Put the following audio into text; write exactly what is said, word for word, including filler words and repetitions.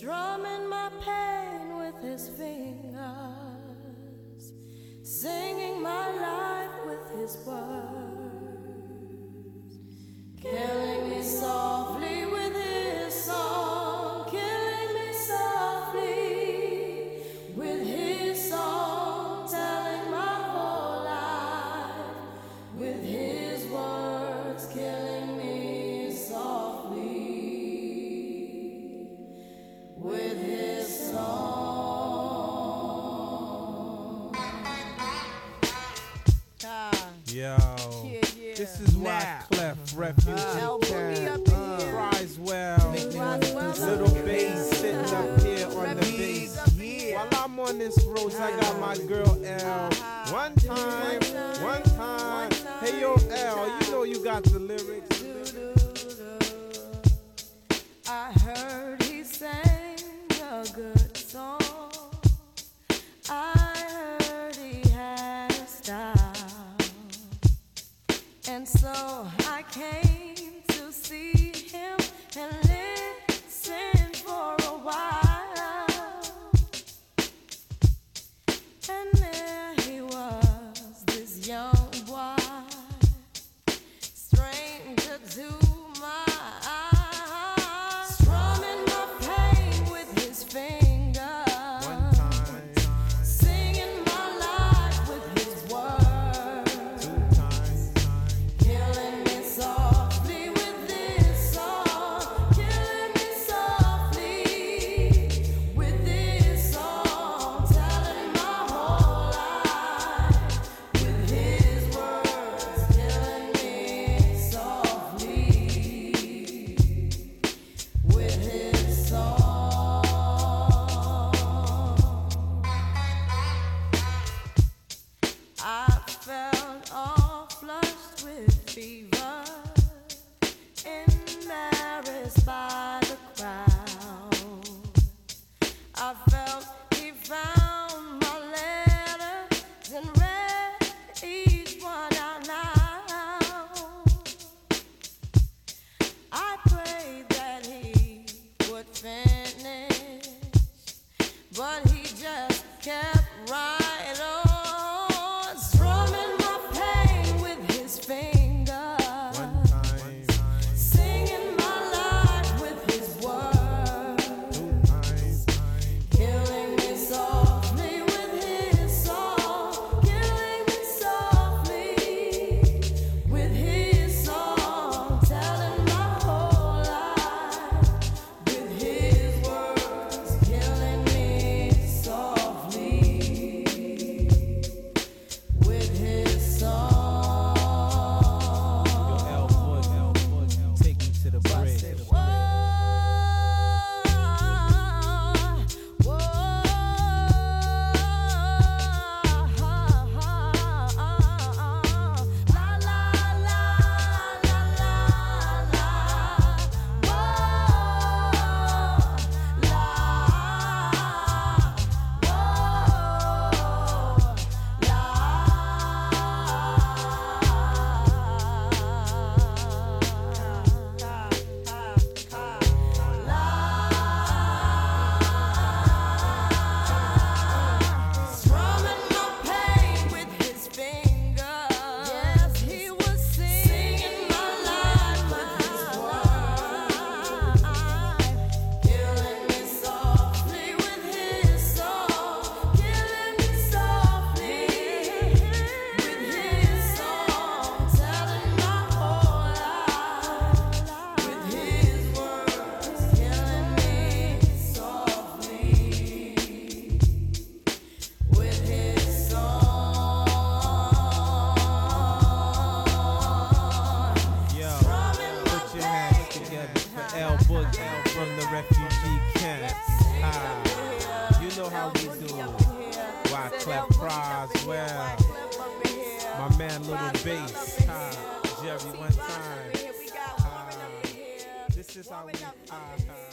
strumming my pain with his fingers, singing my life with his words, killing me softly with his song, killing me softly with his song, telling my whole life with his words, killing me softly with his song. Ah, Yo, yeah, yeah. this is why Now. Clef Refugee Uh, Cat up in here. cries well. well. Little bass sitting up here on the Refugees bass. up here. While I'm on this road, I got my girl L. One time, one time. Hey yo L, you know you got the lyrics. I heard he sang a good song. I heard he had a style, and so I came to see him and listen for a while. And there he was, this young boy, stranger to my eyes, strumming my pain with his fingers, One time, singing my life with his words, two times, killing me softly with this song, killing me softly with this song, telling my whole life with his words, killing me softly with his song. I felt all flushed with fever, embarrassed by the crowd. I felt he found my letters and read each one out loud. I prayed that he would finish, but he just kept right on, strumming my pain with his fingers, one time, singing my life with his words, two times, killing me softly with his song, killing me softly with his song, telling my whole life with his words, killing me softly with his song. Yo L Boog, L Boog, take me to the bridge. Whoa, whoa, la la la la la la, whoa, la, strumming my pain with his fingers. Yes, he was singing my life with his words, killing me softly with his song, killing me softly with his song, telling my whole life with his words, killing me softly with his song. Yo, Strumming my put your hands together for L Boog from the refugee camp. Ah, you know how we do. Why Clef cries well. My man Little Bass. Ah, Jerry, one time. Ah, this is how we. Ah, ah.